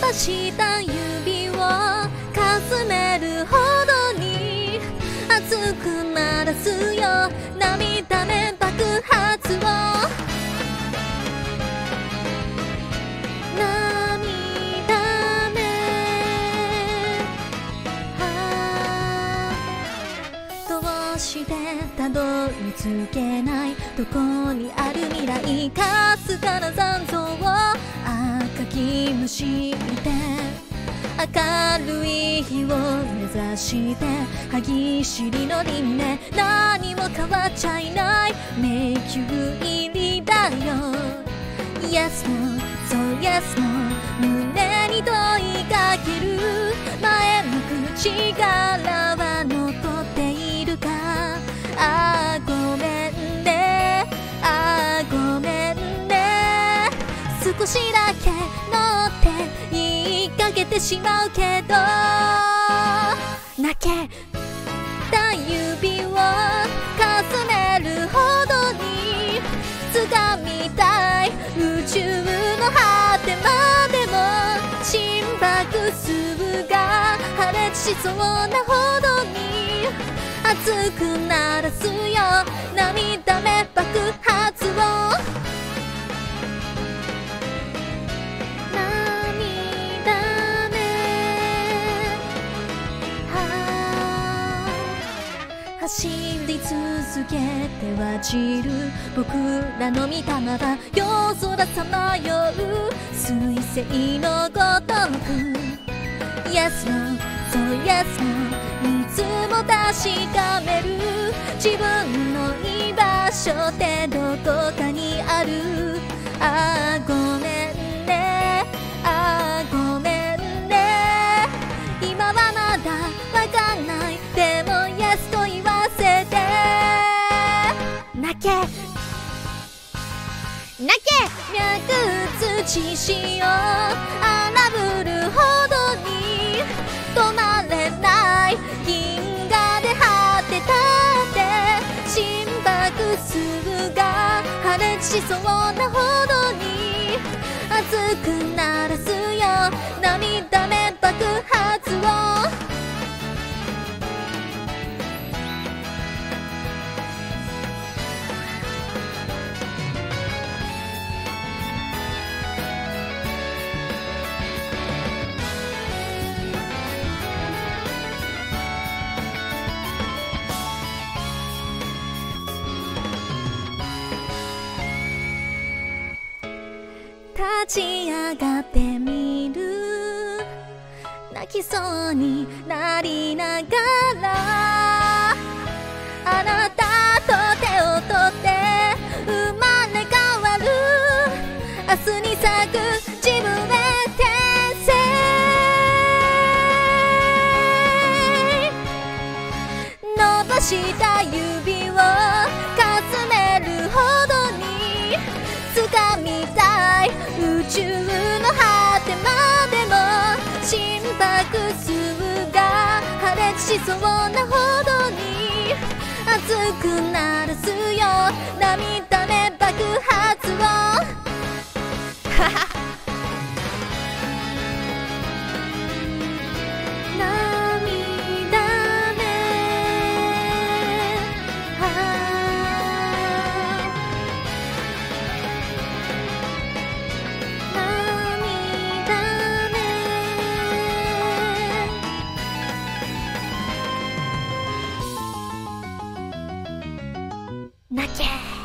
した指をかすめるほどに熱くならすよ涙目爆発を涙目どうしてたどり着けないどこにある未来かすかな残像を赤きむしって明るい日を目指して歯ぎしりの輪廻何も変わっちゃいない迷宮入りだよ Yes no そう Yes no 胸に問いかける前の口からは残っているかああごめんねああごめんね少しだけ乗って言いかけてしまうけど泣けた指をかすめるほどに掴みたい宇宙の果てまでも心拍数が破裂しそうなほどに熱くならすよ涙目爆発を走り続けては散る僕らの御霊は夜空さまよう彗星のごとく Yes no そう Yes no いつも確かめる自分の居場所ってどこかにあるああごめんねああごめんね今はまだわかんないでも Yes と言わせて泣け泣け脈打つ血潮荒ぶるほどに止まれない銀河で果てたって心拍数が破裂しそうなほどに熱くならすよ涙目爆発を立ち上がってみる泣きそうになりながらあなたと手を取って生まれ変わる明日に咲く自分へ転生伸ばした指をかすめるほどに掴みたい宇宙の果てまでも心拍数が破裂しそうなほどに熱くならすよ涙目爆発を泣け